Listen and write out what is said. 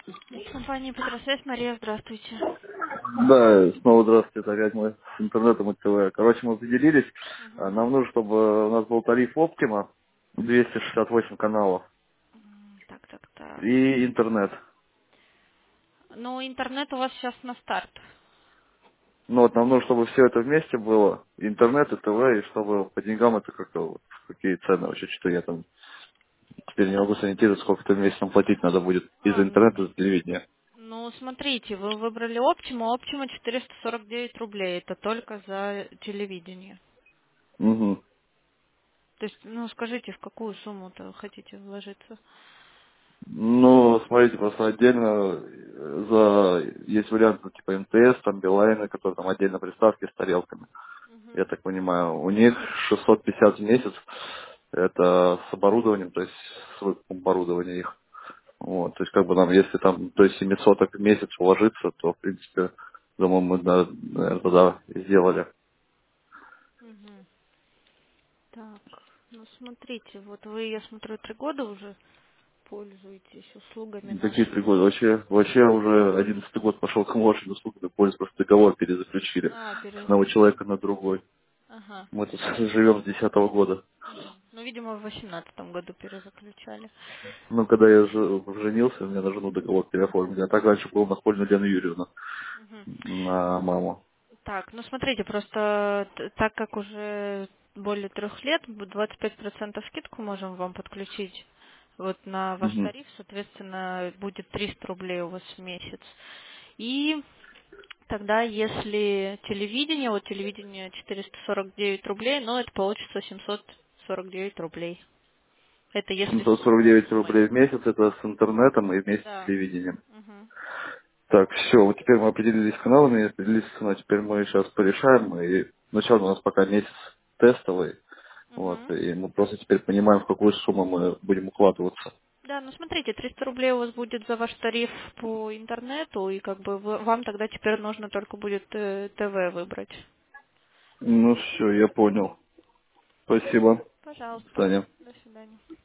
Компания Петросвязь, Мария, здравствуйте. Да, снова здравствуйте, опять мы с интернетом и ТВ. Короче, мы определились, Мгм. нам нужно, чтобы у нас был тариф Optima, 268 каналов, Так, так, так. и интернет. Ну, интернет у вас сейчас на старт. Ну вот нам нужно, чтобы все это вместе было, интернет и ТВ, и чтобы по деньгам это как-то, вот, какие цены вообще, что я там теперь не могу сориентироваться, сколько это в месяц нам платить надо будет из-за интернета, из-за телевидения. Ну, смотрите, вы выбрали Optima, Optima 449 рублей, это только за телевидение. Угу. То есть, ну, скажите, в какую сумму-то хотите вложиться? Ну, смотрите, просто отдельно есть варианты ну, типа МТС, там Билайна, которые там отдельно приставки с тарелками. Я Мгм. так понимаю, у них 650 в месяц, это с оборудованием, то есть с выкупом оборудования их. Вот, то есть как бы нам, если там до 700 в месяц вложиться, то в принципе, думаю, мы, наверное, тогда и сделали. Мгм. Так, ну, смотрите, вот вы, я смотрю, 3 года уже пользуетесь услугами Какие нашими. 3 года? Вообще уже 11-й год пошел к вашим услугам, пользуясь, просто договор перезаключили А, с одного человека на другой. Ага. Мы тут живем с 10-го года. Мгм. Ну, видимо, в 18 году перезаключали. Ну, когда я женился, мне на жену договор переоформили. А так раньше был на Польну Лену Юрьевну, Мгм. на маму. Так, ну смотрите, просто так как уже более 3 лет, 25% скидку можем вам подключить вот на ваш Мгм. тариф, соответственно, будет 300 рублей у вас в месяц. И тогда, если телевидение, вот телевидение 449 рублей, но это получится 749 рублей. Это если с полной 749 суммой. рублей в месяц, это с интернетом и вместе с Да. телевидением. Мгм. Так, все, вот теперь мы определились с каналами, определились с ценой, теперь мы сейчас порешаем, и сначала у нас пока месяц тестовый, вот, Мгм. и мы просто теперь понимаем, в какую сумму мы будем укладываться. Да, ну смотрите, 300 рублей у вас будет за ваш тариф по интернету, и как бы вам тогда теперь нужно только будет ТВ выбрать. Ну все, я понял. Спасибо, Пожалуйста. Таня. До свидания.